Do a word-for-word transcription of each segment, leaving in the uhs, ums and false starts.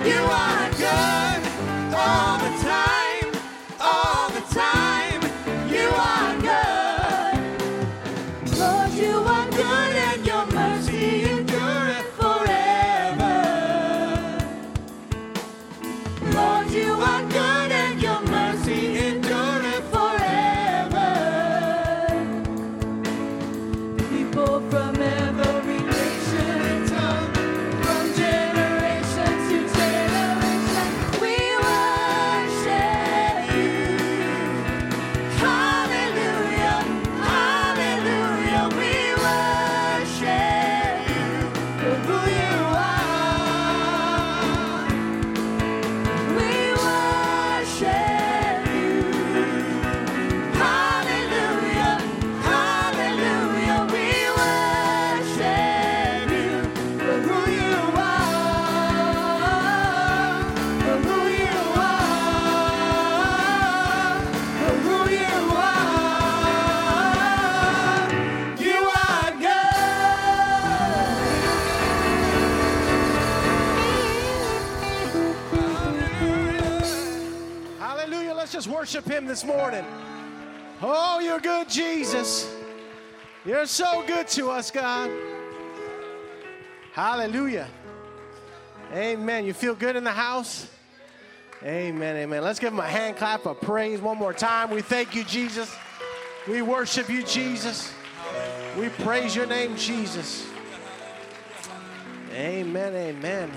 You are good all the time, all the time. You are good. Lord, you are good and your mercy endureth forever. Lord, you are good and your mercy endureth forever. People from every nation and tongue, from generation to generation, we worship you. Hallelujah, hallelujah, we worship you for who you are. We worship you. Hallelujah, hallelujah, we worship you for who you are, for who you are, for who you are. You are good. Hallelujah. Let's just worship him this morning. Oh, you're good, Jesus. You're so good to us, God. Hallelujah. Amen. You feel good in the house? Amen, amen. Let's give him a hand clap of praise one more time. We thank you, Jesus. We worship you, Jesus. We praise your name, Jesus. Amen, amen.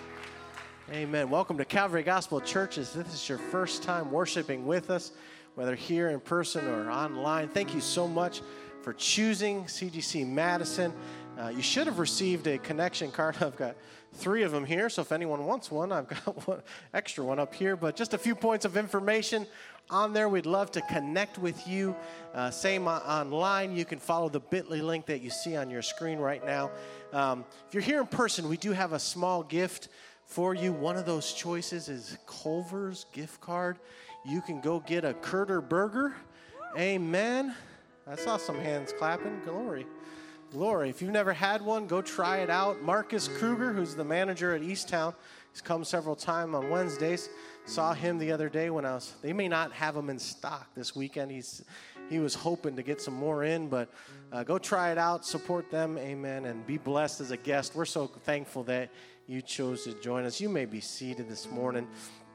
Amen. Welcome to Calvary Gospel Church. If this is your first time worshiping with us, whether here in person or online, thank you so much for choosing C G C Madison. Uh, you should have received a connection card. I've got three of them here, so if anyone wants one, I've got one extra one up here. But just a few points of information on there. We'd love to connect with you. Uh, same on- online. You can follow the bit dot l y link that you see on your screen right now. Um, if you're here in person, we do have a small gift for you. One of those choices is Culver's gift card. You can go get a Kurter Burger. Amen. I saw some hands clapping. Glory. Glory. If you've never had one, go try it out. Marcus Kruger, who's the manager at Easttown, he's come several times on Wednesdays. Saw him the other day when I was, they may not have them in stock this weekend. He's He was hoping to get some more in, but uh, go try it out. Support them. Amen. And be blessed as a guest. We're so thankful that you chose to join us. You may be seated this morning.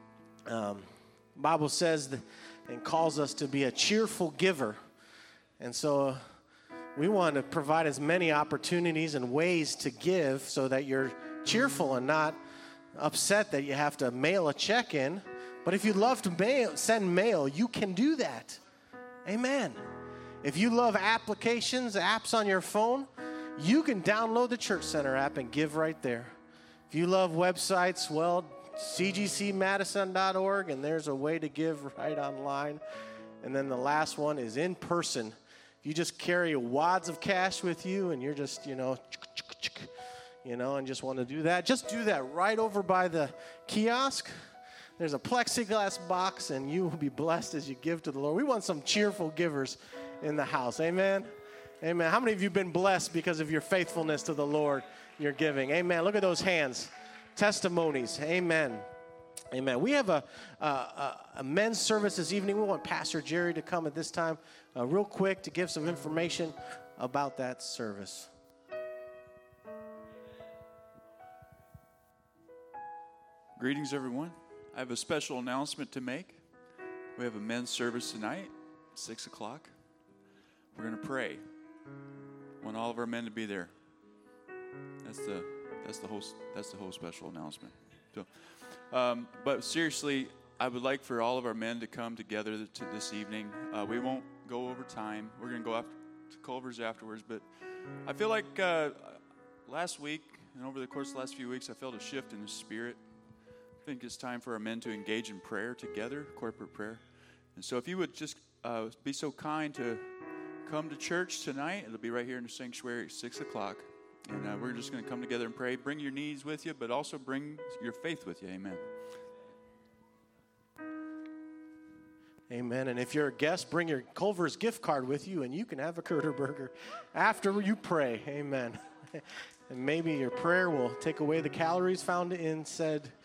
Um, Bible says that, and calls us to be a cheerful giver. And so uh, we want to provide as many opportunities and ways to give so that you're cheerful and not upset that you have to mail a check in. But if you love to mail, send mail, you can do that. Amen. If you love applications, apps on your phone, you can download the Church Center app and give right there. If you love websites, well, c g c madison dot org, and there's a way to give right online. And then the last one is in person. If you just carry wads of cash with you and you're just, you know, you know, and just want to do that, just do that right over by the kiosk. There's a plexiglass box, and you will be blessed as you give to the Lord. We want some cheerful givers in the house. Amen? Amen. How many of you have been blessed because of your faithfulness to the Lord, your giving? Amen. Look at those hands. Testimonies. Amen. Amen. We have a, a, a men's service this evening. We want Pastor Jerry to come at this time uh, real quick to give some information about that service. Greetings, everyone. I have a special announcement to make. We have a men's service tonight, six o'clock. We're going to pray. I want all of our men to be there. That's the that's the whole that's the whole special announcement. So, um, but seriously, I would like for all of our men to come together to this evening. Uh, we won't go over time. We're going to go after, to Culver's afterwards. But I feel like uh, last week and over the course of the last few weeks, I felt a shift in the spirit. I think it's time for our men to engage in prayer together, corporate prayer. And so if you would just uh, be so kind to come to church tonight. It'll be right here in the sanctuary at six o'clock. And uh, we're just going to come together and pray. Bring your needs with you, but also bring your faith with you. Amen. Amen. And if you're a guest, bring your Culver's gift card with you, and you can have a Kurter Burger after you pray. Amen. And maybe your prayer will take away the calories found in said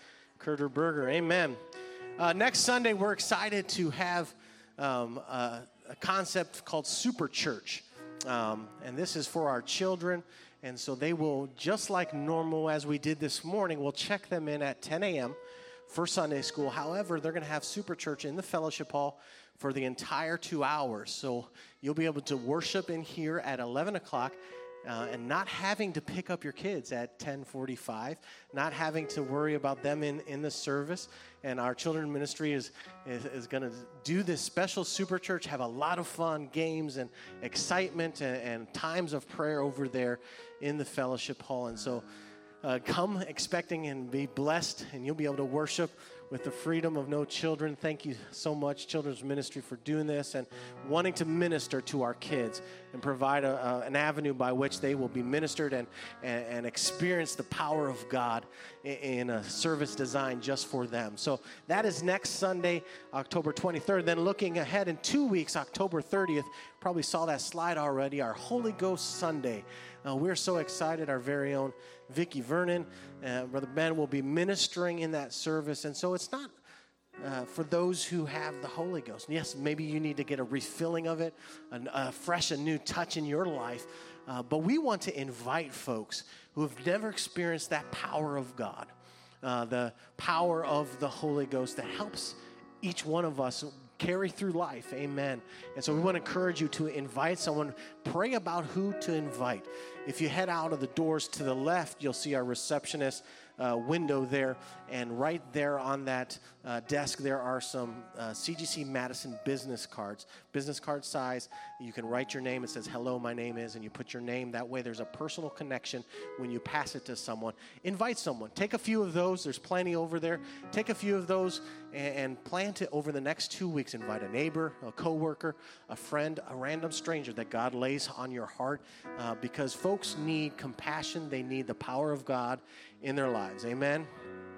Kurter Burger. Amen. Uh, next Sunday, we're excited to have um, a, a concept called Super Church. Um, and this is for our children. And so they will, just like normal as we did this morning, we'll check them in at ten a.m. for Sunday school. However, they're going to have Super Church in the fellowship hall for the entire two hours. So you'll be able to worship in here at eleven o'clock. Uh, and not having to pick up your kids at ten forty-five, not having to worry about them in, in the service. And our children's ministry is, is, is going to do this special Super Church, have a lot of fun, games and excitement and, and times of prayer over there in the fellowship hall. And so uh, come expecting and be blessed, and you'll be able to worship with the freedom of no children. Thank you so much, Children's Ministry, for doing this and wanting to minister to our kids and provide a, a, an avenue by which they will be ministered and, and, and experience the power of God in, in a service designed just for them. So that is next Sunday, October twenty-third. Then looking ahead in two weeks, October thirtieth, probably saw that slide already, our Holy Ghost Sunday. Uh, we're so excited. Our very own Vicki Vernon, uh, Brother Ben will be ministering in that service. And so it's not uh, for those who have the Holy Ghost. Yes, maybe you need to get a refilling of it, a, a fresh, a new touch in your life. Uh, but we want to invite folks who have never experienced that power of God, uh, the power of the Holy Ghost that helps each one of us carry through life. Amen. And so we want to encourage you to invite someone. Pray about who to invite. If you head out of the doors to the left, you'll see our receptionist uh, window there. And right there on that uh, desk, there are some uh, C G C Madison business cards, business card size. You can write your name. It says, hello, my name is, and you put your name. That way there's a personal connection when you pass it to someone. Invite someone. Take a few of those. There's plenty over there. Take a few of those and, and plant it over the next two weeks. Invite a neighbor, a coworker, a friend, a random stranger that God lays on your heart uh, because folks need compassion. They need the power of God in their lives. Amen.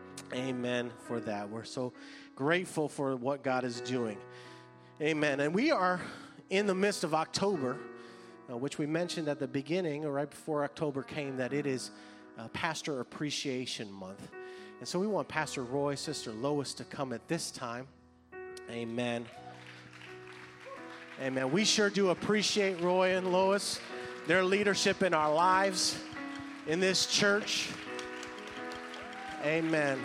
Amen for that. We're so grateful for what God is doing. Amen. And we are in the midst of October, uh, which we mentioned at the beginning, or right before October came, that it is uh, Pastor Appreciation Month. And so we want Pastor Roy, Sister Lois to come at this time. Amen. Amen. We sure do appreciate Roy and Lois, their leadership in our lives, in this church. Amen.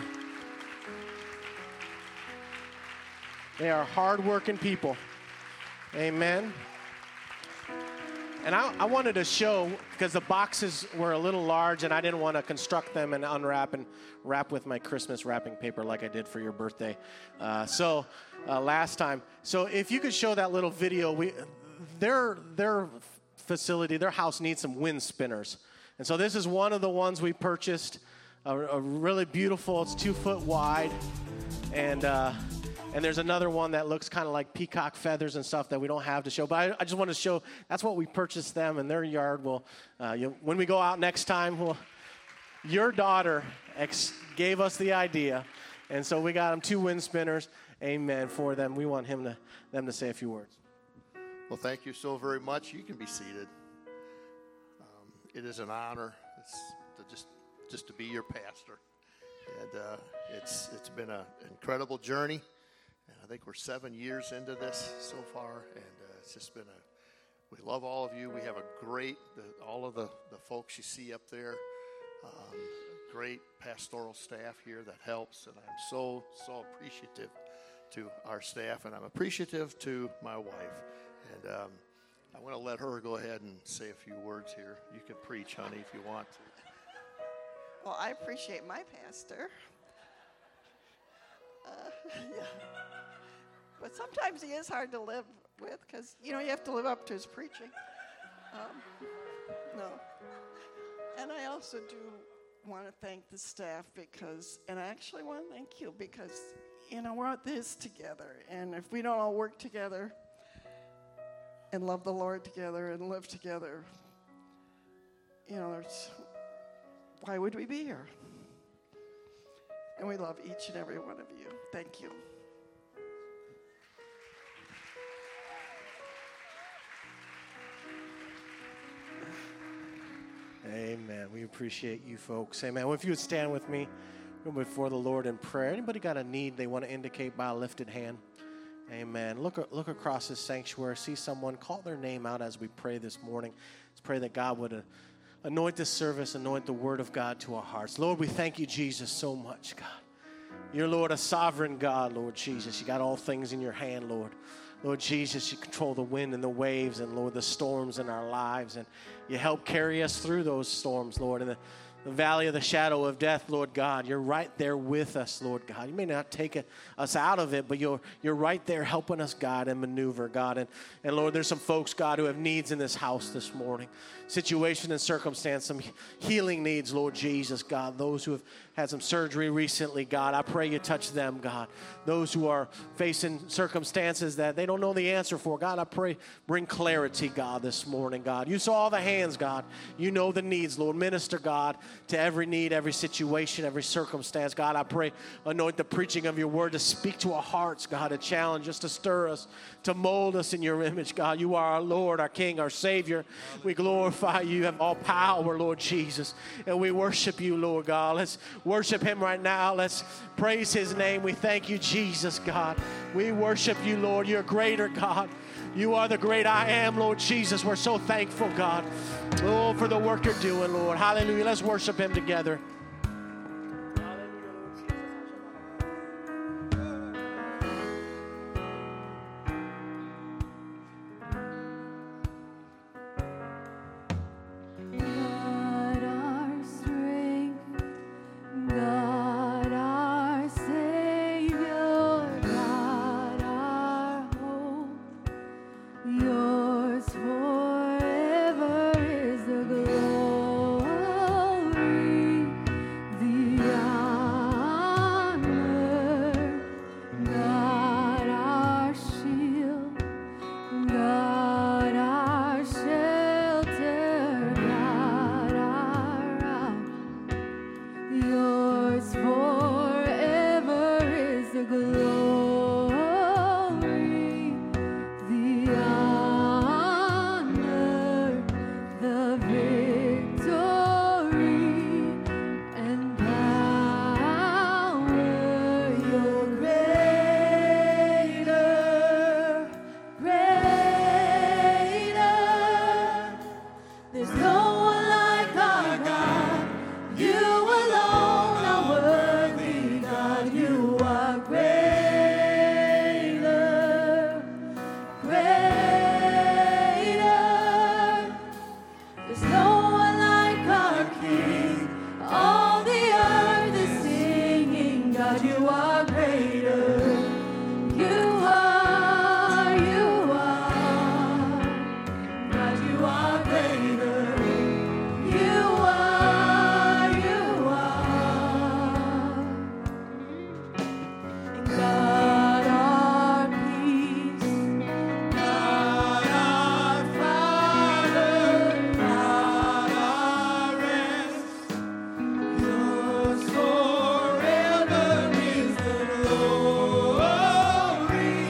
They are hardworking people. Amen. And I, I wanted to show, because the boxes were a little large, and I didn't want to construct them and unwrap and wrap with my Christmas wrapping paper like I did for your birthday. Uh, so uh, last time. So if you could show that little video, we their their facility, their house needs some wind spinners. And so this is one of the ones we purchased. A, a really beautiful, it's two foot wide, and uh, and there's another one that looks kind of like peacock feathers and stuff that we don't have to show. But I, I just want to show, that's what we purchased them in their yard. We'll, uh, you, when we go out next time, we'll, your daughter ex- gave us the idea, and so we got them two wind spinners, amen, for them. We want him to them to say a few words. Well, thank you so very much. You can be seated. Um, it is an honor it's to just just to be your pastor, and uh, it's it's been an incredible journey. And I think we're seven years into this so far, and uh, it's just been a. We love all of you. We have a great the, all of the, the folks you see up there. Um, great pastoral staff here that helps, and I'm so so appreciative to our staff, and I'm appreciative to my wife. And um, I want to let her go ahead and say a few words here. You can preach, honey, if you want to. Well, I appreciate my pastor. Uh, yeah. But sometimes he is hard to live with because, you know, you have to live up to his preaching. Um, no. And I also do want to thank the staff because, and I actually want to thank you because, you know, we're at this together. And if we don't all work together and love the Lord together and live together, you know, there's... why would we be here? And we love each and every one of you. Thank you. Amen. We appreciate you folks. Amen. Well, if you would stand with me Go before the Lord in prayer. Anybody got a need they want to indicate by a lifted hand? Amen. Look, look across this sanctuary. See someone. Call their name out as we pray this morning. Let's pray that God would uh, anoint this service, anoint the word of God to our hearts. Lord, we thank you, Jesus, so much, God. You're, Lord, a sovereign God, Lord Jesus. You got all things in your hand, Lord. Lord Jesus, you control the wind and the waves and, Lord, the storms in our lives. And you help carry us through those storms, Lord. In the, the valley of the shadow of death, Lord God, you're right there with us, Lord God. You may not take it, us out of it, but you're, you're right there helping us, God, and maneuver, God. And, and, Lord, there's some folks, God, who have needs in this house this morning. Situation and circumstance, some healing needs, Lord Jesus, God. Those who have had some surgery recently, God, I pray you touch them, God. Those who are facing circumstances that they don't know the answer for, God, I pray bring clarity, God, this morning, God. You saw all the hands, God. You know the needs, Lord. Minister, God, to every need, every situation, every circumstance. God, I pray anoint the preaching of your word to speak to our hearts, God, to challenge us, to stir us, to mold us in your image, God. You are our Lord, our King, our Savior. We glorify you. You have all power, Lord Jesus, and we worship you, Lord God. Let's worship him right now. Let's praise his name. We thank you, Jesus, God. We worship you, Lord. You're greater, God. You are the great I am, Lord Jesus. We're so thankful, God. Oh, for the work you're doing, Lord. Hallelujah. Let's worship him together. Forever is the glory.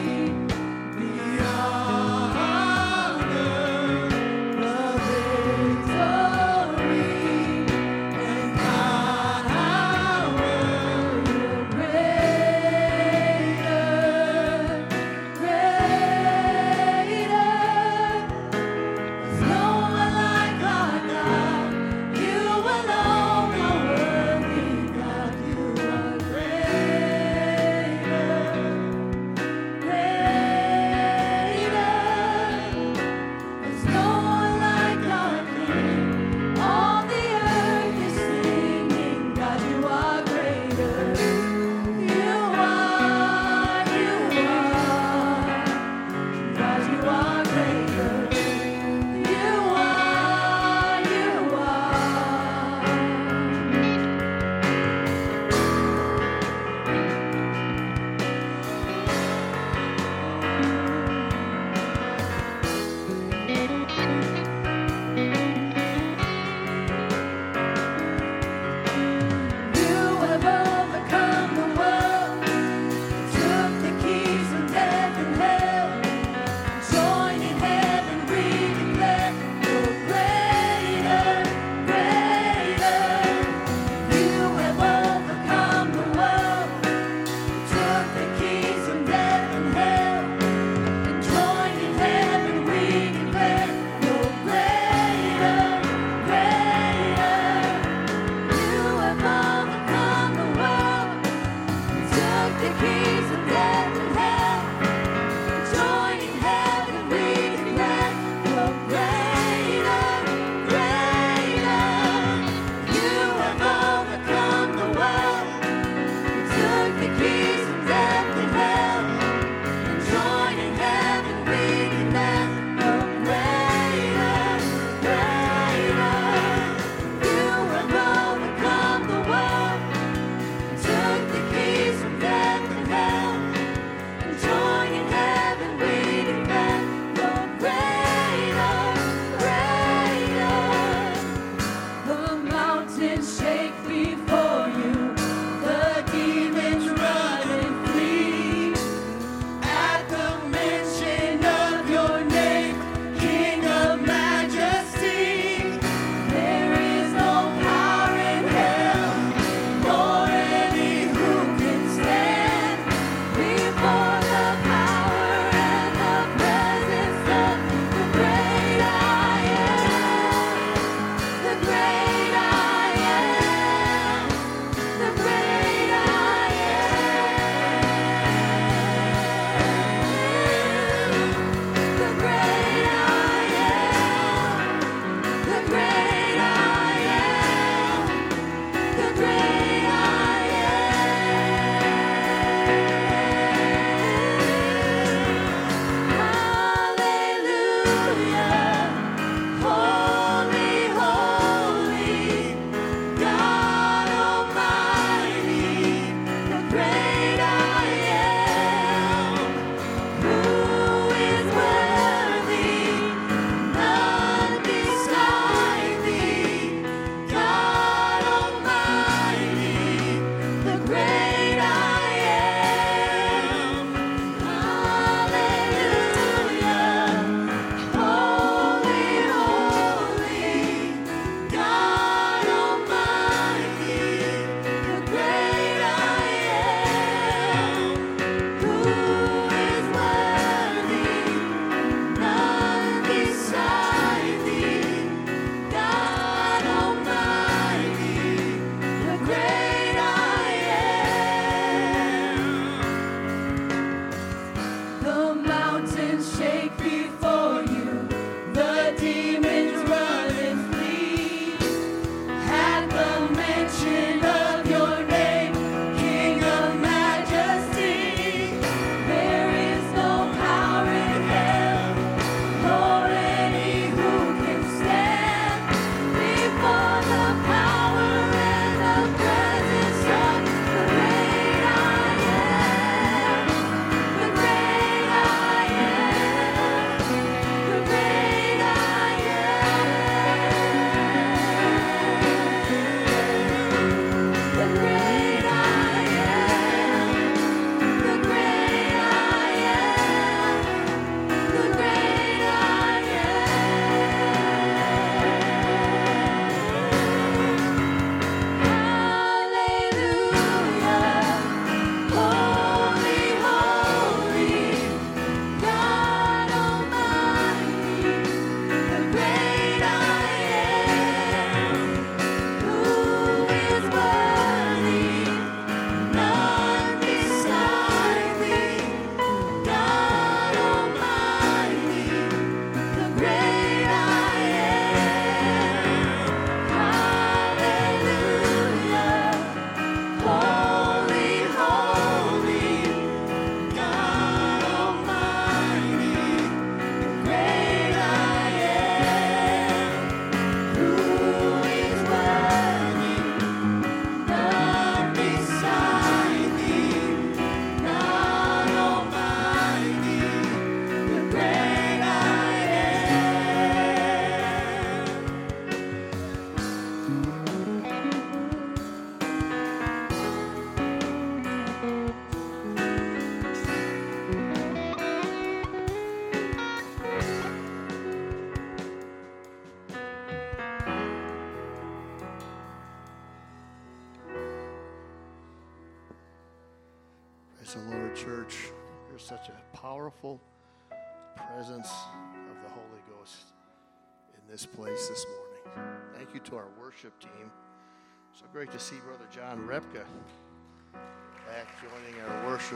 Praise the Lord, church. There's such a powerful presence of the Holy Ghost in this place this morning. Thank you to our worship team. So great to see Brother John Repka back joining our worship.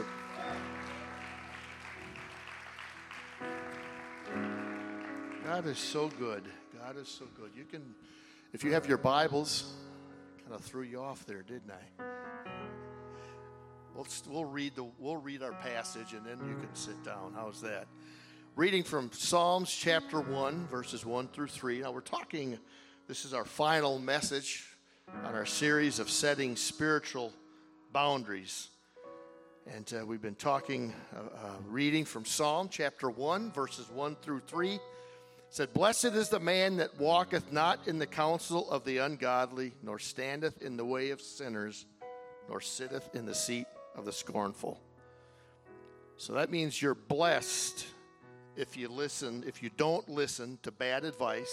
God is so good. God is so good. You can, if you have your Bibles, kind of threw you off there, didn't I? We'll, we'll read the we'll read our passage and then you can sit down. How's that? Reading from Psalms chapter one, verses one through three. Now we're talking, this is our final message on our series of setting spiritual boundaries. And uh, we've been talking, uh, uh, reading from Psalm chapter one, verses one through three. It said, "Blessed is the man that walketh not in the counsel of the ungodly, nor standeth in the way of sinners, nor sitteth in the seat of the scornful." So that means you're blessed if you listen, if you don't listen to bad advice.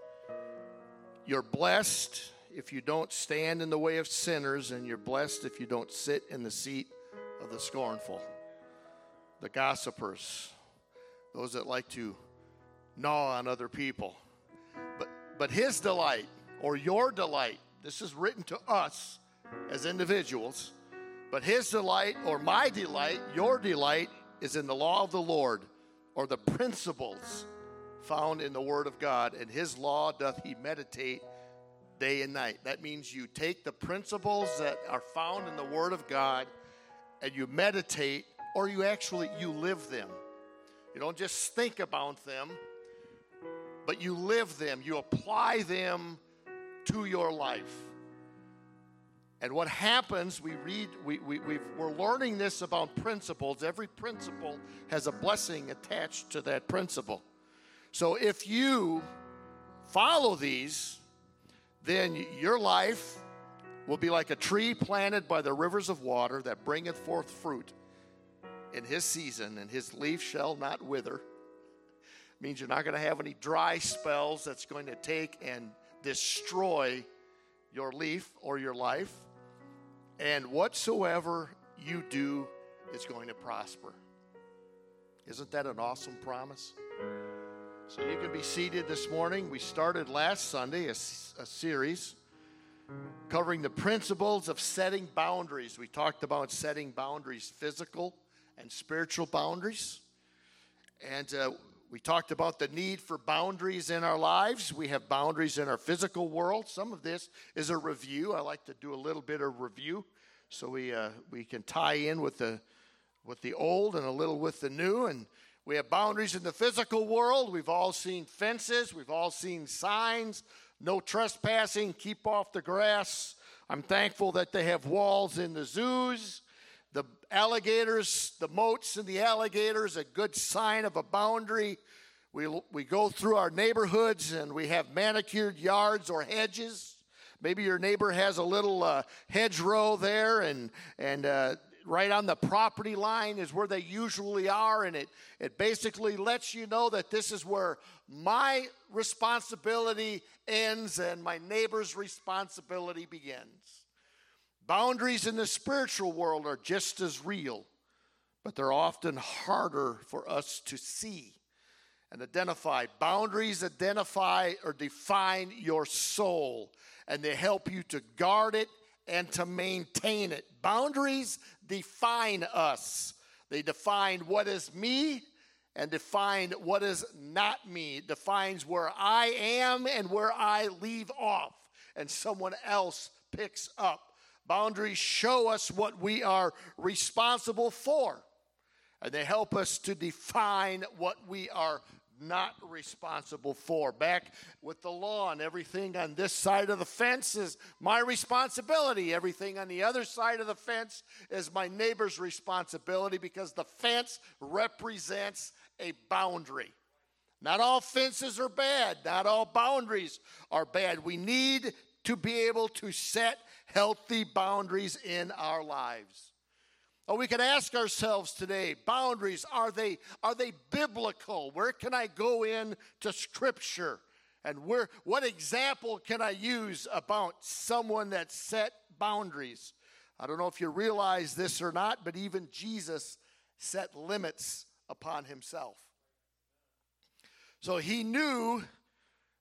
You're blessed if you don't stand in the way of sinners, and you're blessed if you don't sit in the seat of the scornful, the gossipers, those that like to gnaw on other people. But but his delight, or your delight, this is written to us as individuals, but his delight, or my delight, your delight, is in the law of the Lord, or the principles found in the Word of God, and his law doth he meditate day and night. That means you take the principles that are found in the Word of God and you meditate, or you actually, you live them. You don't just think about them, but you live them. You apply them to your life. And what happens, we read, we, we, we've, we're learning this about principles. Every principle has a blessing attached to that principle. So if you follow these, then your life will be like a tree planted by the rivers of water that bringeth forth fruit in his season, and his leaf shall not wither. It means you're not going to have any dry spells that's going to take and destroy your leaf or your life. And whatsoever you do is going to prosper. Isn't that an awesome promise? So you can be seated this morning. We started last Sunday a, a series covering the principles of setting boundaries. We talked about setting boundaries, physical and spiritual boundaries. And uh, we talked about the need for boundaries in our lives. We have boundaries in our physical world. Some of this is a review. I like to do a little bit of review so we uh, we can tie in with the with the old and a little with the new. And we have boundaries in the physical world. We've all seen fences. We've all seen signs. No trespassing. Keep off the grass. I'm thankful that they have walls in the zoos. The alligators, the moats and the alligators, a good sign of a boundary. We, we go through our neighborhoods and we have manicured yards or hedges. Maybe your neighbor has a little uh, hedgerow there, and, and uh, right on the property line is where they usually are, and it, it basically lets you know that this is where my responsibility ends and my neighbor's responsibility begins. Boundaries in the spiritual world are just as real, but they're often harder for us to see and identify. Boundaries identify or define your soul, and they help you to guard it and to maintain it. Boundaries define us. They define what is me and define what is not me. It defines where I am and where I leave off and someone else picks up. Boundaries show us what we are responsible for, and they help us to define what we are not responsible for. Back with the lawn, everything on this side of the fence is my responsibility. Everything on the other side of the fence is my neighbor's responsibility, because the fence represents a boundary. Not all fences are bad. Not all boundaries are bad. We need to be able to set healthy boundaries in our lives. Or we could ask ourselves today, boundaries, are they are they biblical? Where can I go in to Scripture? And where what example can I use about someone that set boundaries? I don't know if you realize this or not, but even Jesus set limits upon himself. So he knew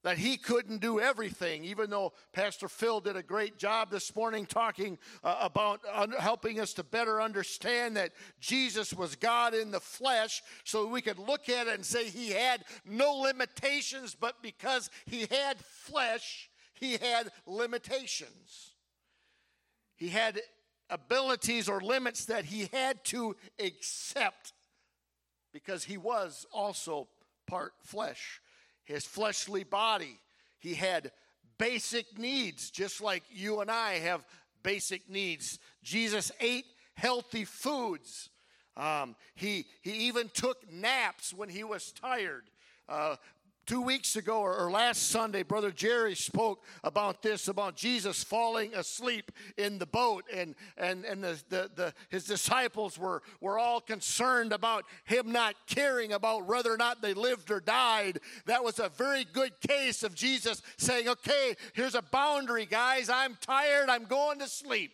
that he couldn't do everything, even though Pastor Phil did a great job this morning talking uh, about uh, helping us to better understand that Jesus was God in the flesh, so we could look at it and say he had no limitations, but because he had flesh, he had limitations. He had abilities or limits that he had to accept because he was also part flesh. His fleshly body, he had basic needs, just like you and I have basic needs. Jesus ate healthy foods. Um, he, he even took naps when he was tired. Uh, two weeks ago or, or last Sunday, Brother Jerry spoke about this, about Jesus falling asleep in the boat. And, and, and the, the, the, his disciples were, were all concerned about him not caring about whether or not they lived or died. That was a very good case of Jesus saying, okay, here's a boundary, guys. I'm tired. I'm going to sleep.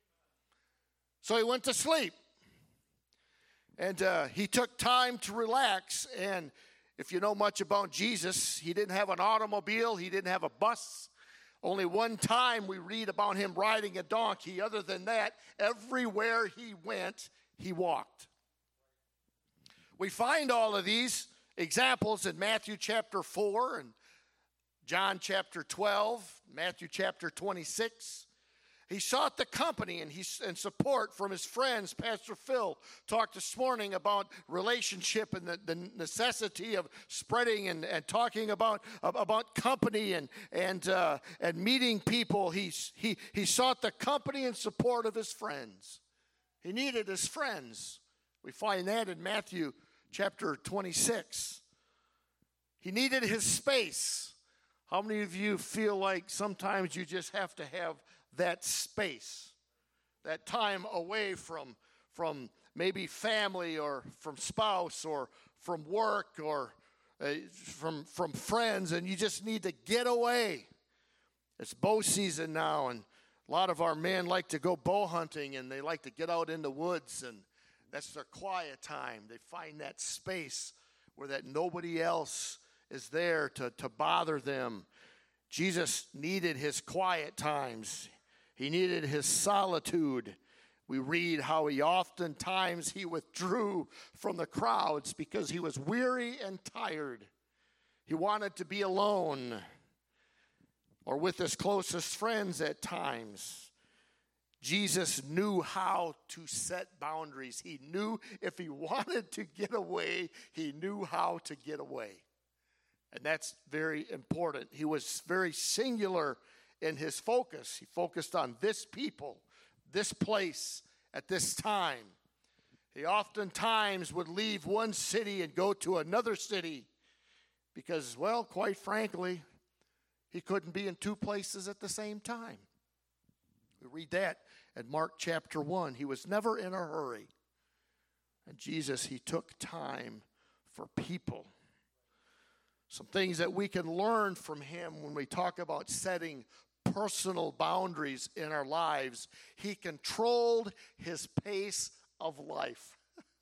So he went to sleep. And uh, he took time to relax. And if you know much about Jesus, he didn't have an automobile. He didn't have a bus. Only one time we read about him riding a donkey. Other than that, everywhere he went, he walked. We find all of these examples in Matthew chapter four and John chapter twelve, Matthew chapter twenty-six. He sought the company and, he, and support from his friends. Pastor Phil talked this morning about relationship and the, the necessity of spreading and, and talking about, about company and, and, uh, and meeting people. He, he, he sought the company and support of his friends. He needed his friends. We find that in Matthew chapter twenty-six. He needed his space. How many of you feel like sometimes you just have to have that space, that time away from, from maybe family or from spouse or from work or uh, from, from friends, and you just need to get away. It's bow season now, and a lot of our men like to go bow hunting, and they like to get out in the woods, and that's their quiet time. They find that space where that nobody else is there to, to bother them. Jesus needed his quiet times. He needed his solitude. We read how he oftentimes he withdrew from the crowds because he was weary and tired. He wanted to be alone or with his closest friends at times. Jesus knew how to set boundaries. He knew if he wanted to get away, he knew how to get away. And that's very important. He was very singular in his focus. He focused on this people, this place, at this time. He oftentimes would leave one city and go to another city because, well, quite frankly, he couldn't be in two places at the same time. We read that in Mark chapter one. He was never in a hurry. And Jesus, he took time for people. Some things that we can learn from him when we talk about setting personal boundaries in our lives. He controlled his pace of life.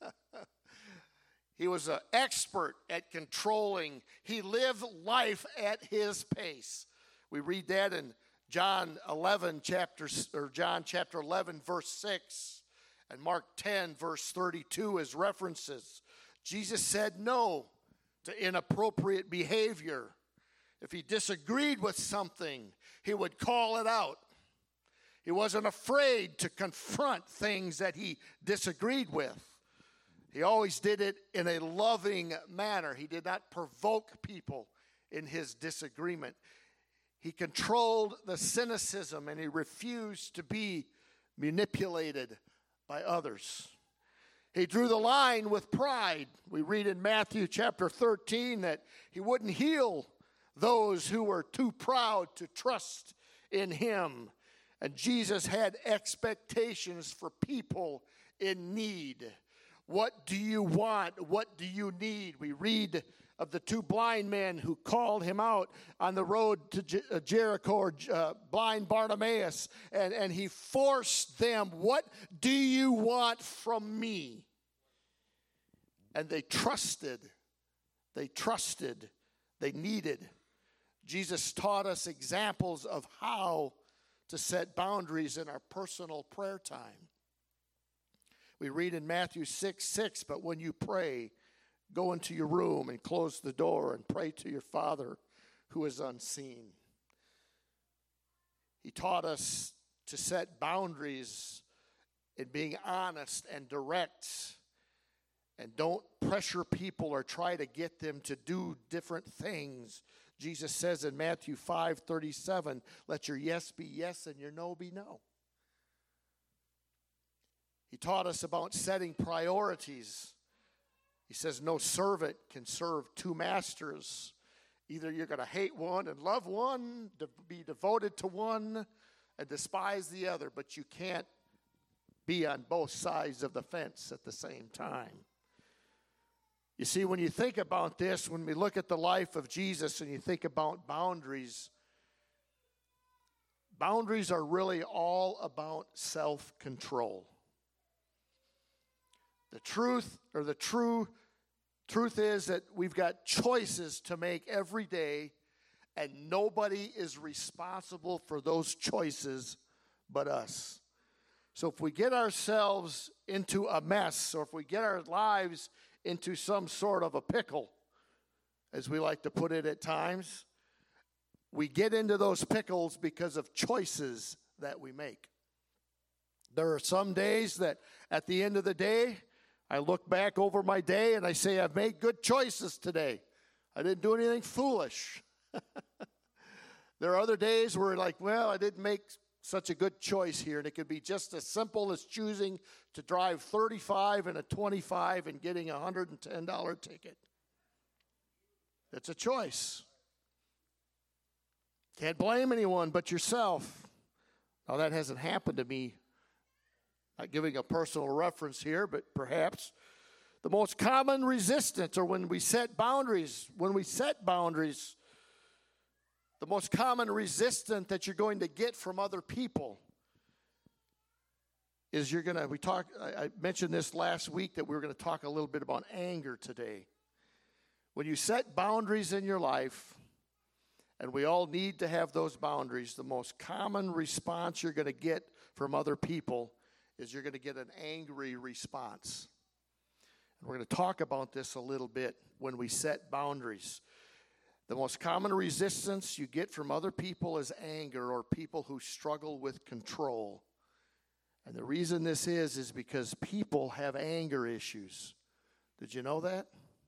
He was an expert at controlling. He lived life at his pace. We read that in John eleven chapter or John chapter eleven verse six and Mark ten verse thirty-two as references. Jesus said no to inappropriate behavior. If he disagreed with something, he would call it out. He wasn't afraid to confront things that he disagreed with. He always did it in a loving manner. He did not provoke people in his disagreement. He controlled the cynicism, and he refused to be manipulated by others. He drew the line with pride. We read in Matthew chapter thirteen that he wouldn't heal those who were too proud to trust in him. And Jesus had expectations for people in need. What do you want? What do you need? We read of the two blind men who called him out on the road to Jer- Jericho, or uh, blind Bartimaeus, and, and he forced them, what do you want from me? And they trusted. They trusted. They needed. Jesus taught us examples of how to set boundaries in our personal prayer time. We read in Matthew six six, but when you pray, go into your room and close the door and pray to your Father who is unseen. He taught us to set boundaries in being honest and direct, and don't pressure people or try to get them to do different things. Jesus says in Matthew five thirty-seven, let your yes be yes and your no be no. He taught us about setting priorities. He says no servant can serve two masters. Either you're going to hate one and love one, to be devoted to one and despise the other, but you can't be on both sides of the fence at the same time. You see, when you think about this, when we look at the life of Jesus and you think about boundaries, boundaries are really all about self-control. The truth, or the true truth is that we've got choices to make every day, and nobody is responsible for those choices but us. So if we get ourselves into a mess, or if we get our lives into some sort of a pickle, as we like to put it at times, we get into those pickles because of choices that we make. There are some days that at the end of the day, I look back over my day and I say, I've made good choices today. I didn't do anything foolish. There are other days where like, well, I didn't make such a good choice here, and it could be just as simple as choosing to drive thirty-five and a twenty-five and getting a one hundred ten dollars ticket. It's a choice. Can't blame anyone but yourself. Now, that hasn't happened to me. Not giving a personal reference here, but perhaps the most common resistance, or when we set boundaries, when we set boundaries, the most common resistance that you're going to get from other people is you're going to, we talked, I mentioned this last week that we were going to talk a little bit about anger today. When you set boundaries in your life, and we all need to have those boundaries, the most common response you're going to get from other people is you're going to get an angry response. And we're going to talk about this a little bit when we set boundaries. The most common resistance you get from other people is anger, or people who struggle with control. And the reason this is, is because people have anger issues. Did you know that?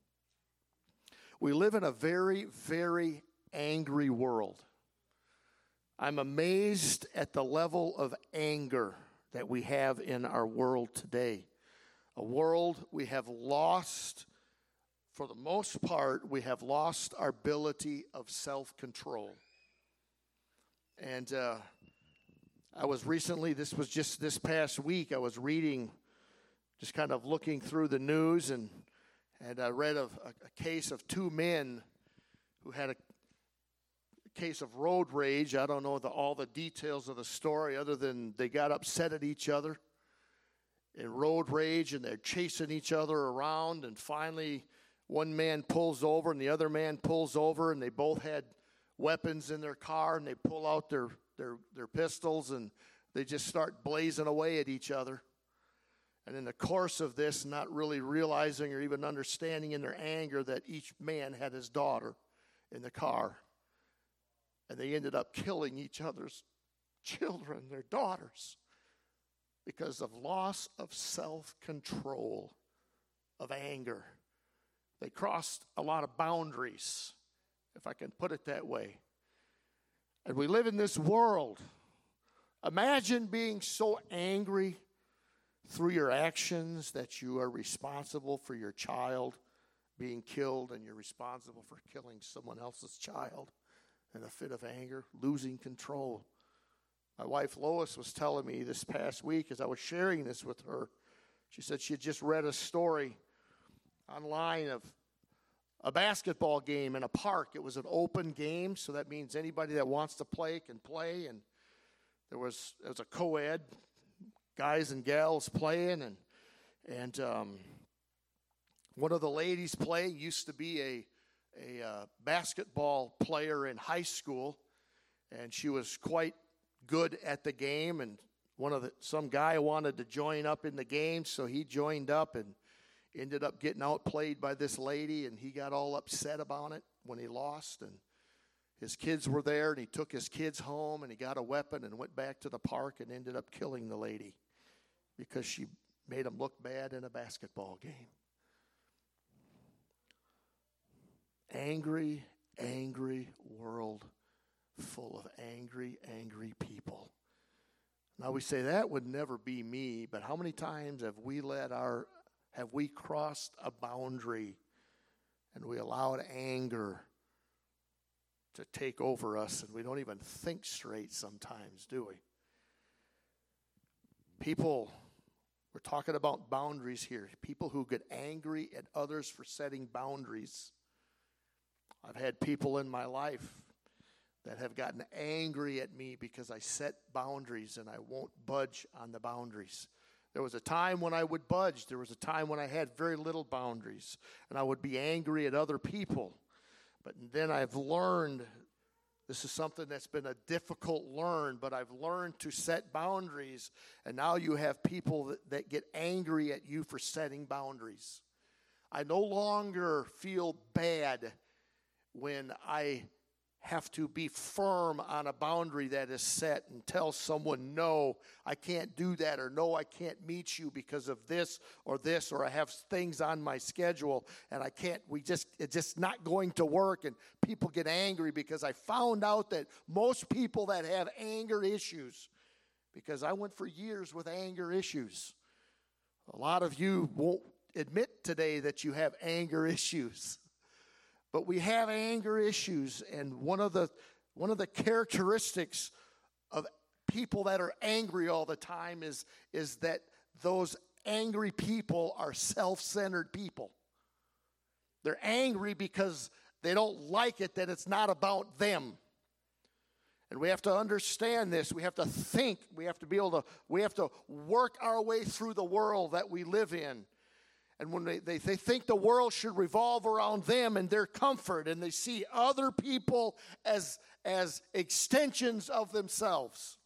We live in a very, very angry world. I'm amazed at the level of anger that we have in our world today. A world we have lost, for the most part, we have lost our ability of self-control. And uh, I was recently, this was just this past week, I was reading, just kind of looking through the news, and, and I read of a, a case of two men who had a case of road rage. I don't know the, all the details of the story other than they got upset at each other in road rage, and they're chasing each other around, and finally one man pulls over and the other man pulls over, and they both had weapons in their car, and they pull out their, their, their pistols, and they just start blazing away at each other. And in the course of this, not really realizing or even understanding in their anger that each man had his daughter in the car. And they ended up killing each other's children, their daughters, because of loss of self-control, of anger. They crossed a lot of boundaries, if I can put it that way. And we live in this world. Imagine being so angry through your actions that you are responsible for your child being killed, and you're responsible for killing someone else's child in a fit of anger, losing control. My wife Lois was telling me this past week as I was sharing this with her, she said she had just read a story online of a basketball game in a park. It was an open game, so that means anybody that wants to play can play. And there was it was a co-ed, guys and gals playing, and and um, one of the ladies playing used to be a a uh, basketball player in high school, and she was quite good at the game, and one of the some guy wanted to join up in the game, so he joined up and ended up getting outplayed by this lady, and he got all upset about it when he lost, and his kids were there, and he took his kids home, and he got a weapon and went back to the park and ended up killing the lady because she made him look bad in a basketball game. Angry, angry world full of angry, angry people. Now we say that would never be me, but how many times have we let our, have we crossed a boundary and we allowed anger to take over us, and we don't even think straight sometimes, do we? People, we're talking about boundaries here. People who get angry at others for setting boundaries. I've had people in my life that have gotten angry at me because I set boundaries and I won't budge on the boundaries. There was a time when I would budge. There was a time when I had very little boundaries, and I would be angry at other people. But then I've learned, this is something that's been a difficult learn, but I've learned to set boundaries, and now you have people that, that get angry at you for setting boundaries. I no longer feel bad when I have to be firm on a boundary that is set and tell someone, no, I can't do that, or no, I can't meet you because of this or this, or I have things on my schedule and I can't, we just, it's just not going to work, and people get angry because I found out that most people that have anger issues, because I went for years with anger issues. A lot of you won't admit today that you have anger issues. But we have anger issues, and one of the one of the characteristics of people that are angry all the time is, is that those angry people are self-centered people. They're angry because they don't like it that it's not about them. And we have to understand this. We have to think. We have to be able to, we have to work our way through the world that we live in. And when they, they, they think the world should revolve around them and their comfort, and they see other people as, as extensions of themselves.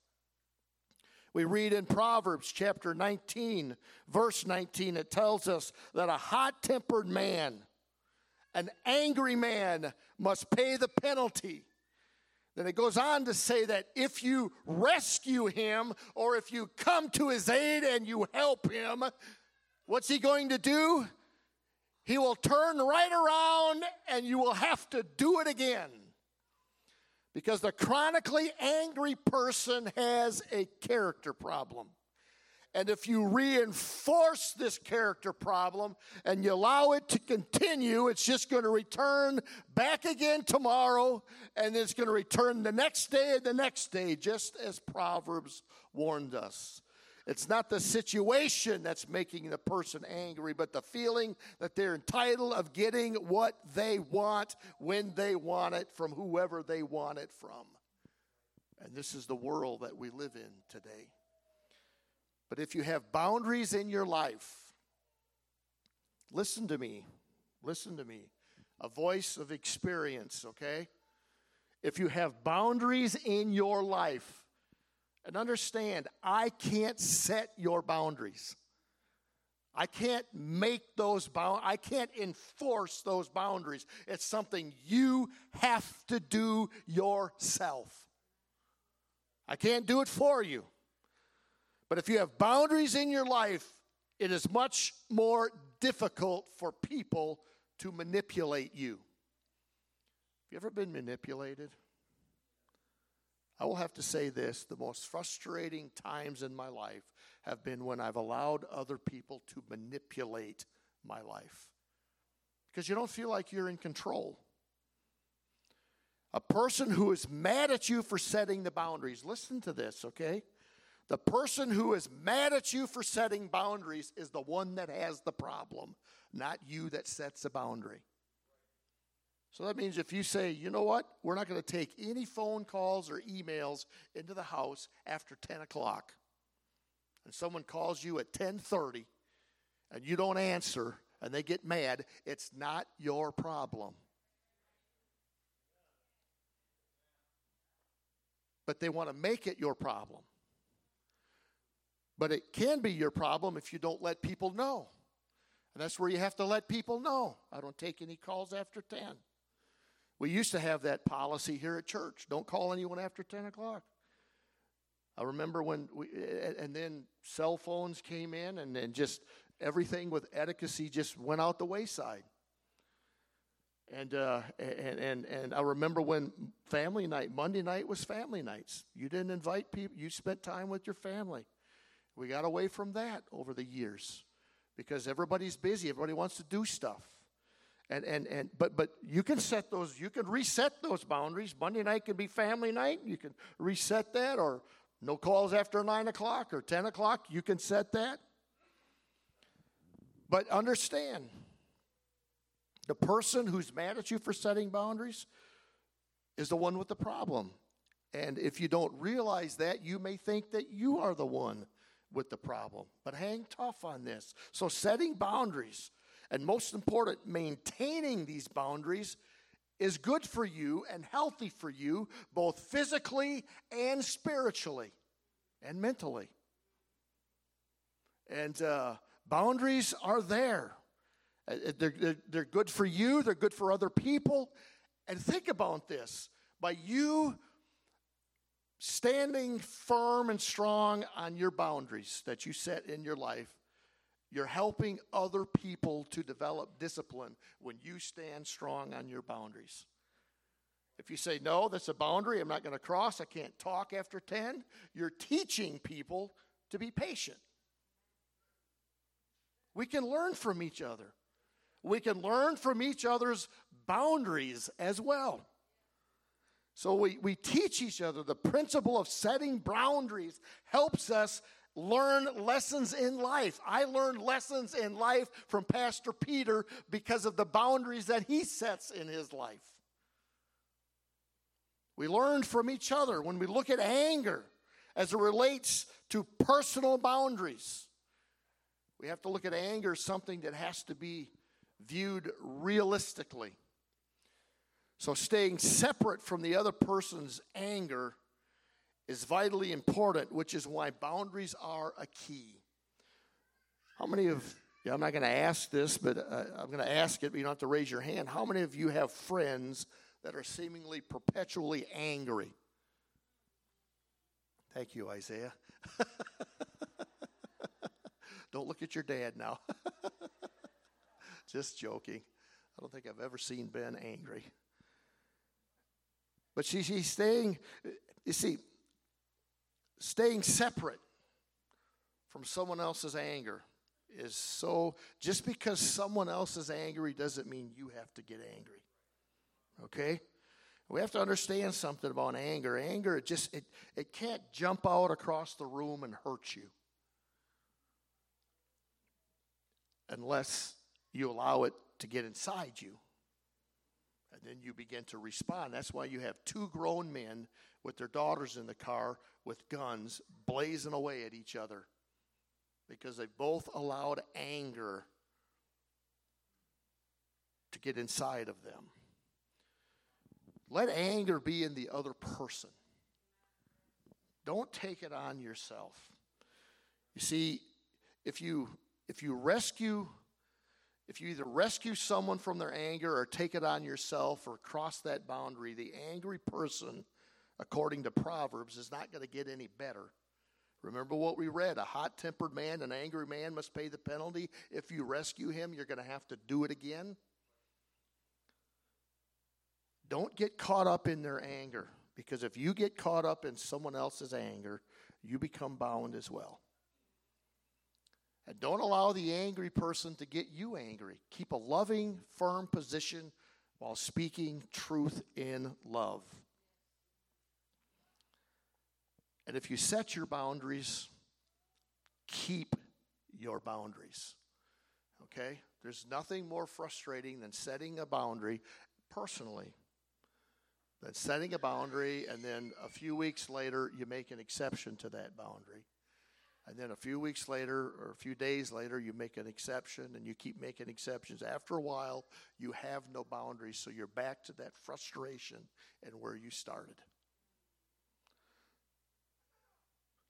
We read in Proverbs chapter nineteen, verse nineteen, it tells us that a hot-tempered man, an angry man, must pay the penalty. Then it goes on to say that if you rescue him, or if you come to his aid and you help him, what's he going to do? He will turn right around and you will have to do it again. Because the chronically angry person has a character problem. And if you reinforce this character problem and you allow it to continue, it's just going to return back again tomorrow, and it's going to return the next day and the next day, just as Proverbs warned us. It's not the situation that's making the person angry, but the feeling that they're entitled of getting what they want when they want it from whoever they want it from. And this is the world that we live in today. But if you have boundaries in your life, listen to me. Listen to me. A voice of experience, okay? If you have boundaries in your life, and understand, I can't set your boundaries. I can't make those boundaries. I can't enforce those boundaries. It's something you have to do yourself. I can't do it for you. But if you have boundaries in your life, it is much more difficult for people to manipulate you. Have you ever been manipulated? I will have to say this, the most frustrating times in my life have been when I've allowed other people to manipulate my life. Because you don't feel like you're in control. A person who is mad at you for setting the boundaries, listen to this, okay? The person who is mad at you for setting boundaries is the one that has the problem, not you that sets a boundary. So that means if you say, you know what, we're not going to take any phone calls or emails into the house after ten o'clock, and someone calls you at ten thirty and you don't answer and they get mad, it's not your problem. but they want to make it your problem. But it can be your problem if you don't let people know. And that's where you have to let people know. I don't take any calls after ten. We used to have that policy here at church. Don't call anyone after ten o'clock. I remember when we, and then cell phones came in, and then just everything with etiquette just went out the wayside. And, uh, and and and I remember when family night, Monday night was family nights. You didn't invite people. You spent time with your family. We got away from that over the years because everybody's busy. Everybody wants to do stuff. And and and but but you can set those, you can reset those boundaries. Monday night can be family night. You can reset that, or no calls after nine o'clock or ten o'clock. You can set that. But understand, the person who's mad at you for setting boundaries is the one with the problem. And if you don't realize that, you may think that you are the one with the problem. But hang tough on this. So setting boundaries, and most important, maintaining these boundaries, is good for you and healthy for you, both physically and spiritually and mentally. And uh, boundaries are there. Uh, they're, they're, they're good for you. They're good for other people. And think about this. By you standing firm and strong on your boundaries that you set in your life, you're helping other people to develop discipline when you stand strong on your boundaries. If you say, no, that's a boundary, I'm not going to cross, I can't talk after ten, you're teaching people to be patient. We can learn from each other. We can learn from each other's boundaries as well. So we, we teach each other. The principle of setting boundaries helps us learn lessons in life. I learned lessons in life from Pastor Peter because of the boundaries that he sets in his life. We learn from each other when we look at anger as it relates to personal boundaries. We have to look at anger as something that has to be viewed realistically. So staying separate from the other person's anger is vitally important, which is why boundaries are a key. How many of, yeah, I'm not going to ask this, but uh, I'm going to ask it, but you don't have to raise your hand. How many of you have friends that are seemingly perpetually angry? Thank you, Isaiah. Don't look at your dad now. Just joking. I don't think I've ever seen Ben angry. But she, she's staying, you see, staying separate from someone else's anger is so, just because someone else is angry doesn't mean you have to get angry. Okay? We have to understand something about anger. Anger, it just, it, it can't jump out across the room and hurt you unless you allow it to get inside you. And then you begin to respond. That's why you have two grown men with their daughters in the car with guns blazing away at each other because they both allowed anger to get inside of them. Let anger be in the other person. Don't take it on yourself. You see, if you if you rescue If you either rescue someone from their anger or take it on yourself or cross that boundary, the angry person, according to Proverbs, is not going to get any better. Remember what we read, a hot-tempered man, an angry man must pay the penalty. If you rescue him, you're going to have to do it again. Don't get caught up in their anger, because if you get caught up in someone else's anger, you become bound as well. And don't allow the angry person to get you angry. Keep a loving, firm position while speaking truth in love. And if you set your boundaries, keep your boundaries. Okay? There's nothing more frustrating than setting a boundary personally, than setting a boundary and then a few weeks later you make an exception to that boundary. And then a few weeks later or a few days later, you make an exception and you keep making exceptions. After a while, you have no boundaries, so you're back to that frustration and where you started.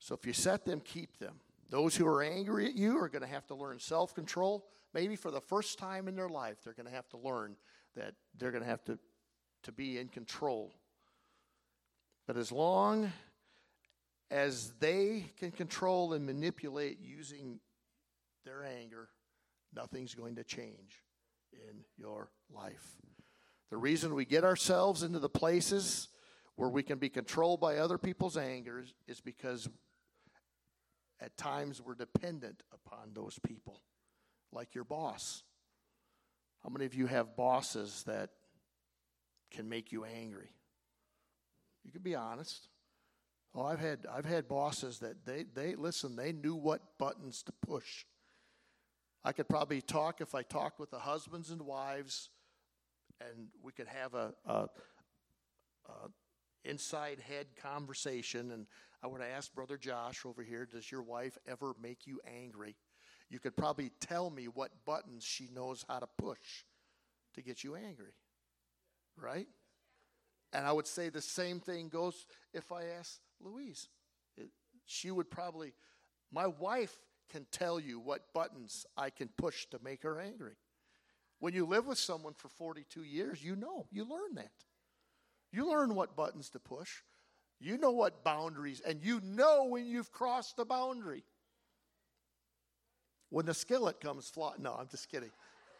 So if you set them, keep them. Those who are angry at you are going to have to learn self-control. Maybe for the first time in their life, they're going to have to learn that they're going to have to, to be in control. But as long as they can control and manipulate using their anger, nothing's going to change in your life. The reason we get ourselves into the places where we can be controlled by other people's angers is because at times we're dependent upon those people, like your boss. How many of you have bosses that can make you angry? You can be honest. Oh, I've had I've had bosses that they they listen, they knew what buttons to push. I could probably talk if I talked with the husbands and wives, and we could have a, a, a inside head conversation, and I would ask Brother Josh over here, does your wife ever make you angry? You could probably tell me what buttons she knows how to push to get you angry, right? And I would say the same thing goes if I asked Louise. It, she would probably, my wife can tell you what buttons I can push to make her angry. When you live with someone for forty-two years, you know, you learn that. You learn what buttons to push. You know what boundaries, and you know when you've crossed the boundary. When the skillet comes flying. No, I'm just kidding.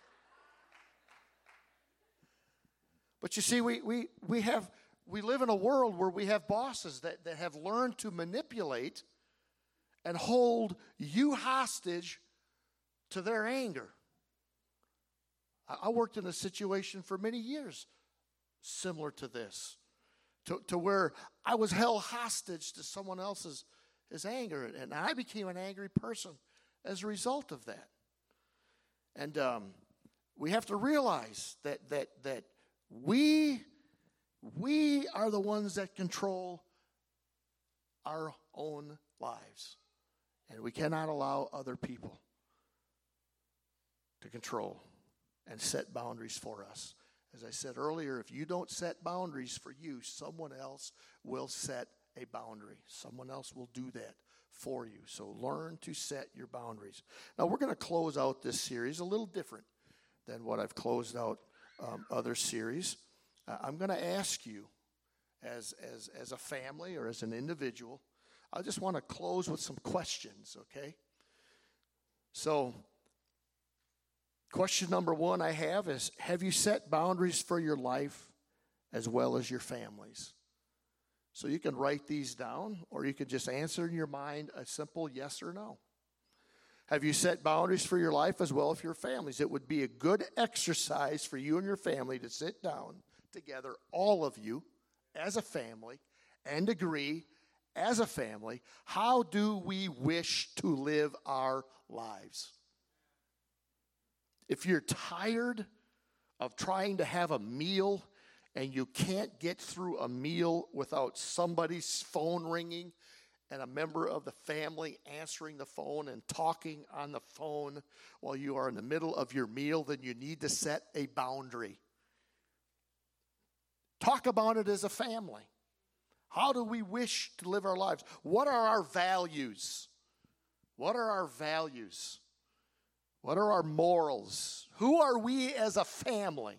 But you see, we we we have we live in a world where we have bosses that, that have learned to manipulate and hold you hostage to their anger. I, I worked in a situation for many years similar to this, to, to where I was held hostage to someone else's his anger, and I became an angry person as a result of that. And um, we have to realize that that that we we are the ones that control our own lives, and we cannot allow other people to control and set boundaries for us. As I said earlier, if you don't set boundaries for you, someone else will set a boundary. Someone else will do that for you. So learn to set your boundaries. Now, we're going to close out this series a little different than what I've closed out um, other series. Uh, I'm going to ask you as, as, as a family or as an individual, I just want to close with some questions, okay? So, question number one I have is, have you set boundaries for your life as well as your families? So you can write these down, or you can just answer in your mind a simple yes or no. Have you set boundaries for your life as well as your families? It would be a good exercise for you and your family to sit down together, all of you, as a family, and agree, as a family, how do we wish to live our lives? If you're tired of trying to have a meal and you can't get through a meal without somebody's phone ringing and a member of the family answering the phone and talking on the phone while you are in the middle of your meal, then you need to set a boundary. Talk about it as a family. How do we wish to live our lives? What are our values? What are our values? What are our morals? Who are we as a family?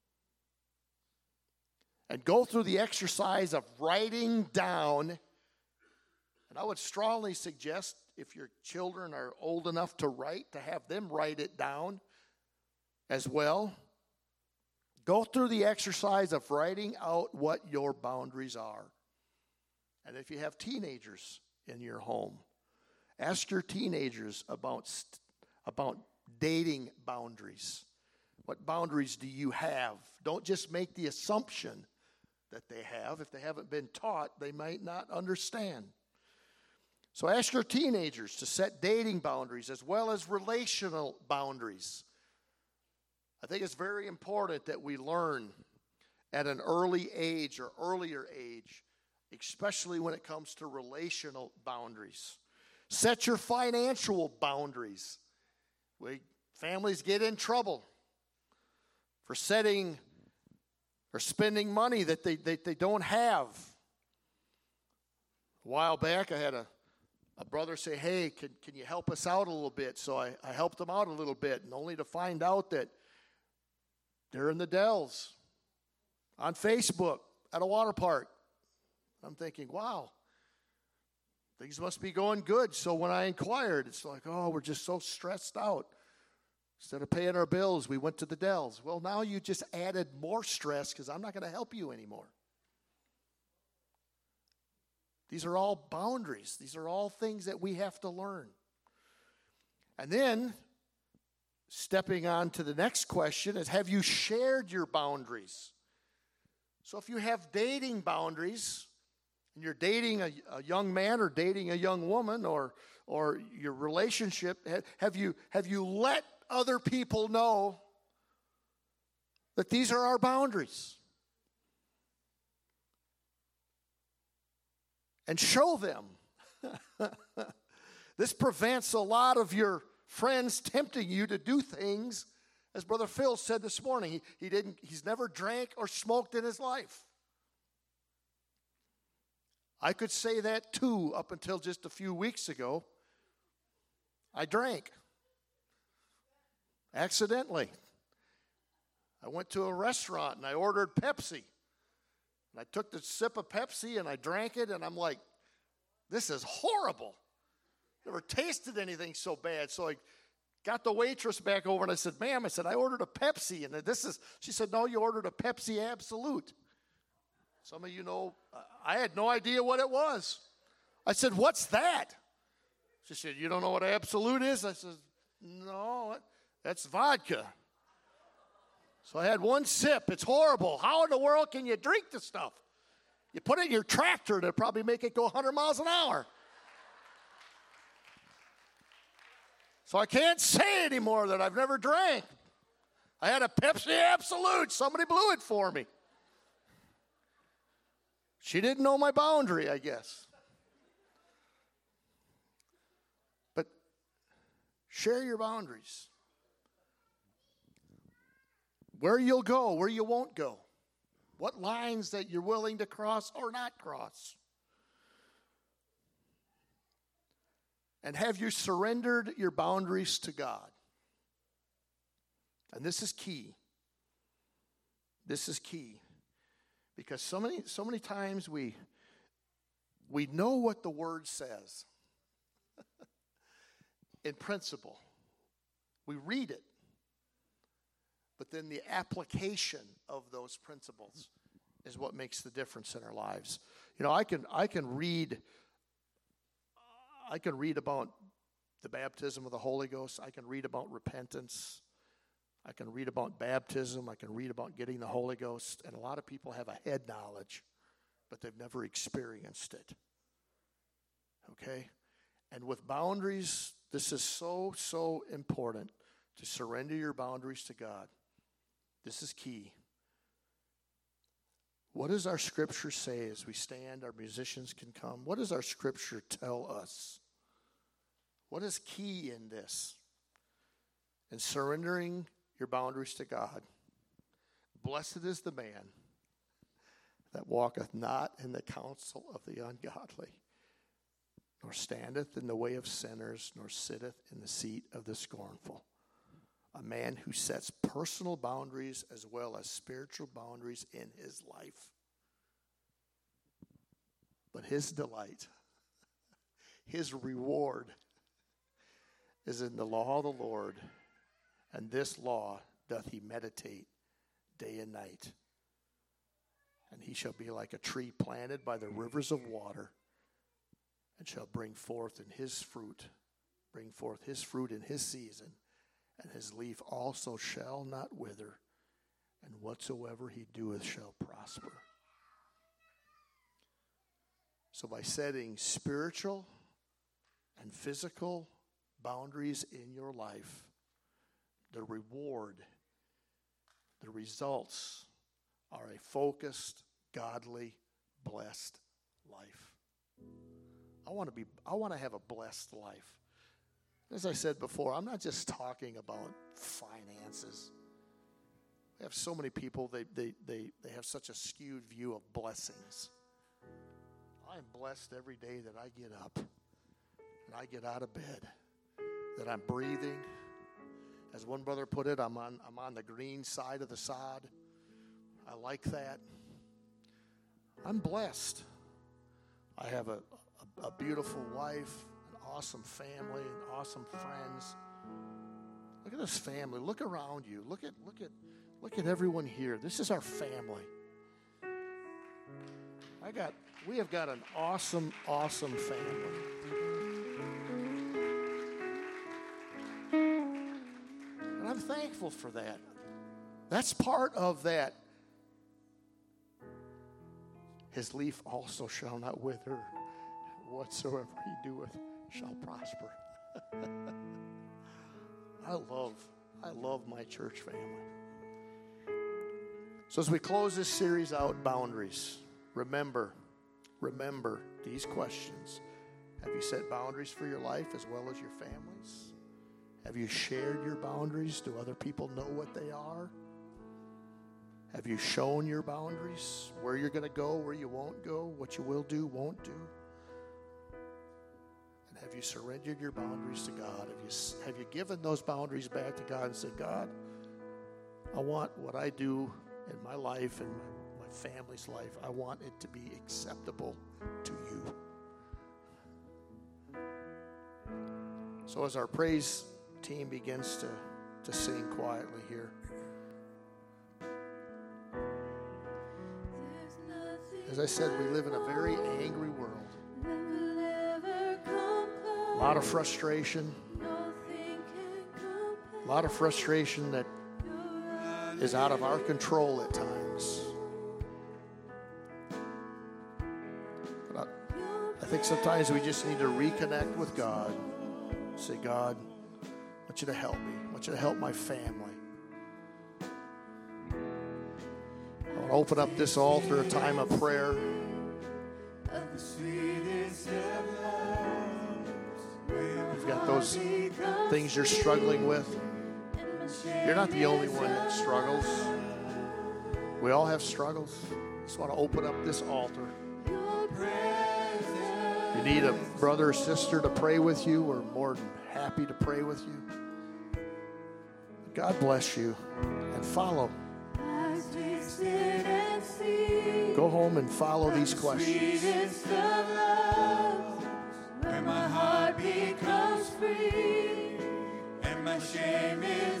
And go through the exercise of writing down. And I would strongly suggest, if your children are old enough to write, to have them write it down as well. Go through the exercise of writing out what your boundaries are. And if you have teenagers in your home, ask your teenagers about, about dating boundaries. What boundaries do you have? Don't just make the assumption that they have. If they haven't been taught, they might not understand. So ask your teenagers to set dating boundaries as well as relational boundaries. I think it's very important that we learn at an early age or earlier age, especially when it comes to relational boundaries. Set your financial boundaries. We, families get in trouble for setting or spending money that they, they, they don't have. A while back, I had a a brother say, hey, can, can you help us out a little bit? So I, I helped them out a little bit, and only to find out that they're in the Dells on Facebook at a water park. I'm thinking, wow, things must be going good. So when I inquired, it's like, oh, we're just so stressed out. Instead of paying our bills, we went to the Dells. Well, now you just added more stress because I'm not going to help you anymore. These are all boundaries. These are all things that we have to learn. And then, stepping on to the next question is, have you shared your boundaries? So if you have dating boundaries, and you're dating a, a young man or dating a young woman, or or your relationship, have you have you let other people know that these are our boundaries? And show them. This prevents a lot of your friends tempting you to do things. As Brother Phil said this morning, he, he didn't, he's never drank or smoked in his life. I could say that too up until just a few weeks ago. I drank. Accidentally. I went to a restaurant and I ordered Pepsi. And I took the sip of Pepsi and I drank it, and I'm like, this is horrible. Never tasted anything so bad. So I got the waitress back over and I said, ma'am, I said, I ordered a Pepsi. And this is, she said, no, you ordered a Pepsi Absolute. Some of you know, I had no idea what it was. I said, what's that? She said, you don't know what Absolute is? I said, no, that's vodka. So I had one sip. It's horrible. How in the world can you drink this stuff? You put it in your tractor and it'll probably make it go one hundred miles an hour. So I can't say anymore that I've never drank. I had a Pepsi Absolute. Somebody blew it for me. She didn't know my boundary, I guess. But share your boundaries. Where you'll go, where you won't go. What lines that you're willing to cross or not cross. And have you surrendered your boundaries to God? And this is key. This is key. Because so many, so many times we, we know what the Word says. In principle. We read it. But then the application of those principles is what makes the difference in our lives. You know, I can I can read I can read about the baptism of the Holy Ghost. I can read about repentance. I can read about baptism. I can read about getting the Holy Ghost. And a lot of people have a head knowledge, but they've never experienced it. Okay? And with boundaries, this is so, so important to surrender your boundaries to God. This is key. What does our scripture say as we stand? Our musicians can come. What does our scripture tell us? What is key in this? In surrendering your boundaries to God. Blessed is the man that walketh not in the counsel of the ungodly, nor standeth in the way of sinners, nor sitteth in the seat of the scornful. A man who sets personal boundaries as well as spiritual boundaries in his life. But his delight, his reward is in the law of the Lord, and this law doth he meditate day and night. And he shall be like a tree planted by the rivers of water, and shall bring forth in his fruit, bring forth his fruit in his season, and his leaf also shall not wither, and whatsoever he doeth shall prosper. So by setting spiritual and physical boundaries in your life, the reward, the results are a focused, godly, blessed life. I want to be I want to have a blessed life. As I said before, I'm not just talking about finances. We have so many people, they, they, they, they have such a skewed view of blessings. I am blessed every day that I get up and I get out of bed, that I'm breathing. As one brother put it, I'm on, I'm on the green side of the sod. I like that. I'm blessed. I have a, a, a beautiful wife, an awesome family, and awesome friends. Look at this family. Look around you. Look at look at look at everyone here. This is our family. I got we have got an awesome, awesome family. And I'm thankful for that. That's part of that. His leaf also shall not wither. Whatsoever he doeth shall prosper. I love, I love my church family. So as we close this series out, boundaries, remember, remember these questions. Have you set boundaries for your life as well as your families? Have you shared your boundaries? Do other people know what they are? Have you shown your boundaries? Where you're going to go, where you won't go, what you will do, won't do? And have you surrendered your boundaries to God? Have you, have you given those boundaries back to God and said, God, I want what I do in my life and my, my family's life, I want it to be acceptable to you. So as our praise team begins to, to sing quietly here, as I said, we live in a very angry world. A lot of frustration. A lot of frustration that is out of our control at times. But I, I think sometimes we just need to reconnect with God. Say, God, I want you to help me. I want you to help my family. I want to open up this altar, a time of prayer. You've got those things you're struggling with. You're not the only one that struggles. We all have struggles. Just want to open up this altar. You need a brother or sister to pray with you. We're more than happy to pray with you. God bless you, and follow. Go home and follow these questions. Where my heart becomes free and my shame is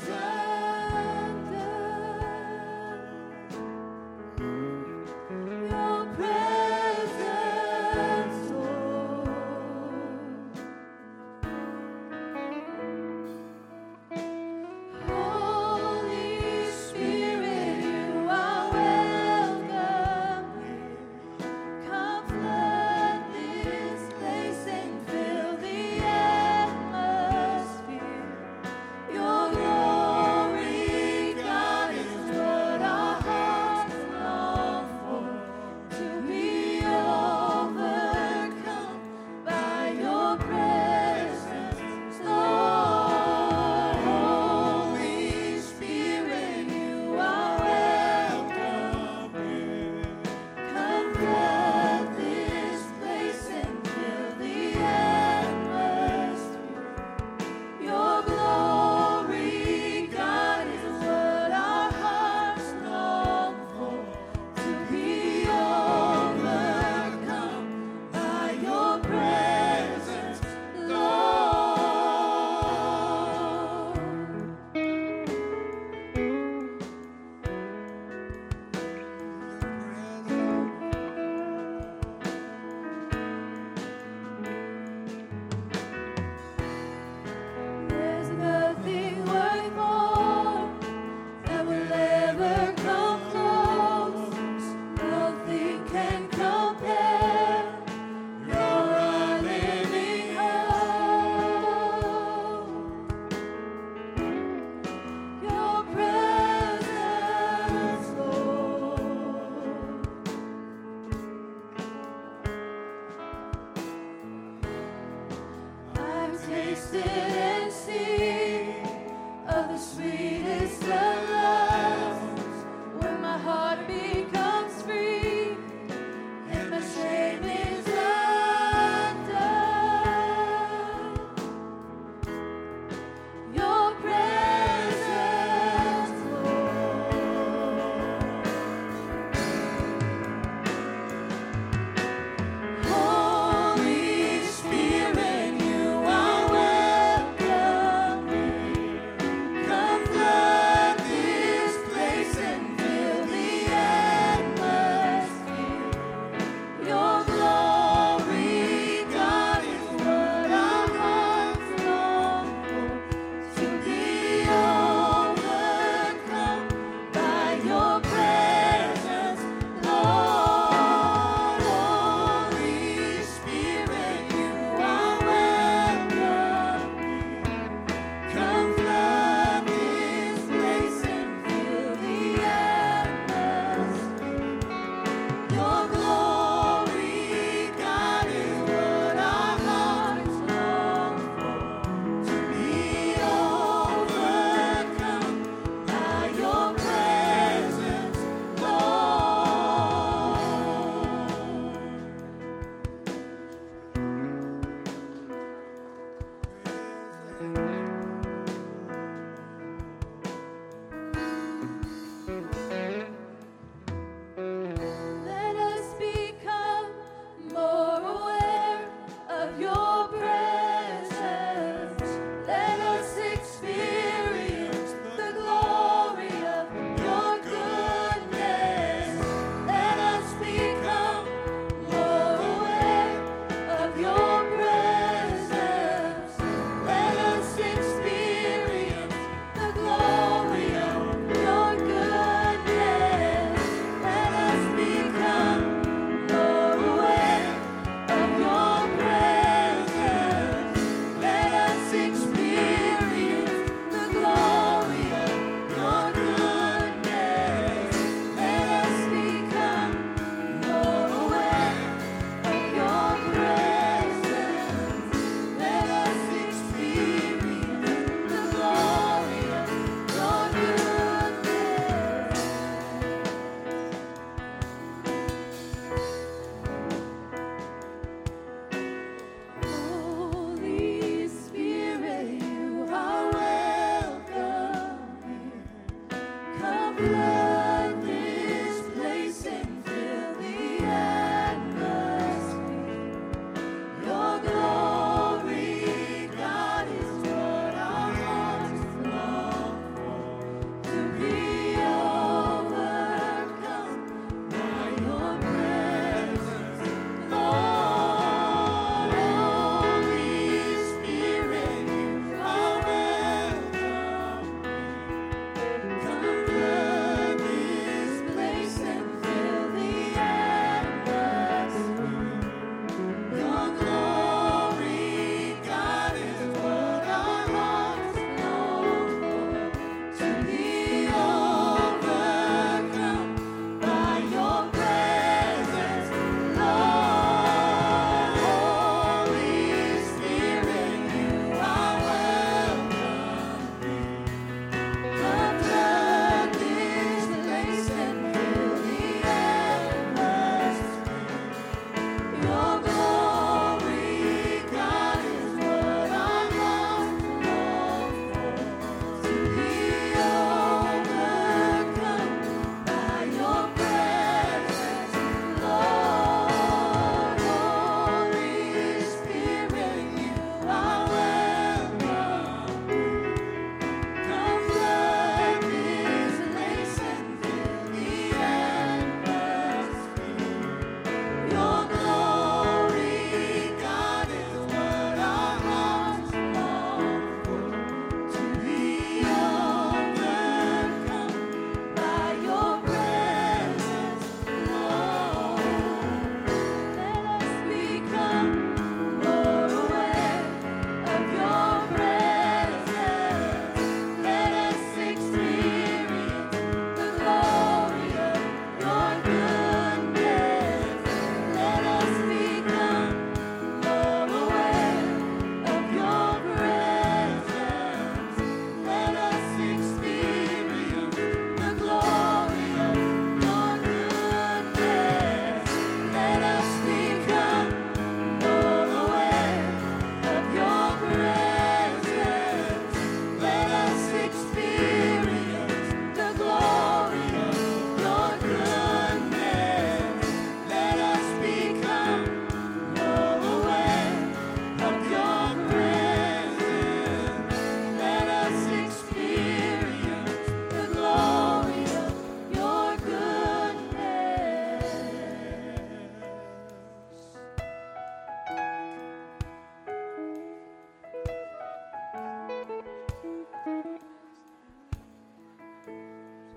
undone. Your presence, Lord. Holy Spirit, you are welcome here. Come flood this place and fill the atmosphere. Your glory.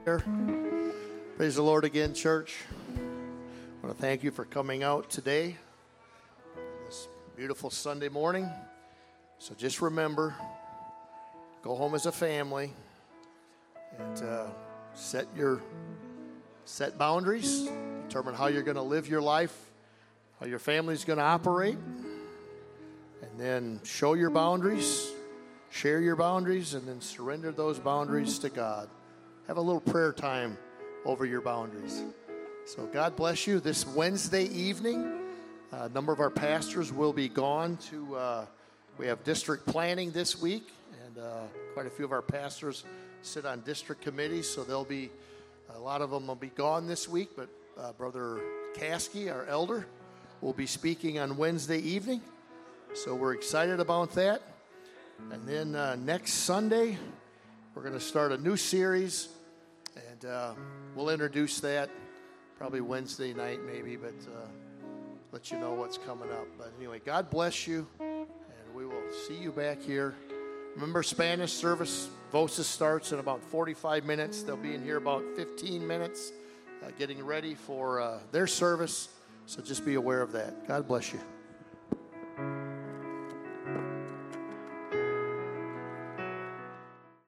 Praise the Lord again, church. I want to thank you for coming out today, this beautiful Sunday morning. So just remember, go home as a family and uh, set your set boundaries. Determine how you're going to live your life, how your family's going to operate, and then show your boundaries, share your boundaries, and then surrender those boundaries to God. Have a little prayer time over your boundaries. So God bless you. This Wednesday evening, a number of our pastors will be gone to, uh, we have district planning this week, and uh, quite a few of our pastors sit on district committees, so they'll be, a lot of them will be gone this week, but uh, Brother Caskey, our elder, will be speaking on Wednesday evening. So we're excited about that. And then uh, next Sunday, we're going to start a new series, and uh, we'll introduce that probably Wednesday night maybe, but uh, let you know what's coming up. But anyway, God bless you, and we will see you back here. Remember, Spanish service, Vosa starts in about forty-five minutes. They'll be in here about fifteen minutes, uh, getting ready for uh, their service, so just be aware of that. God bless you.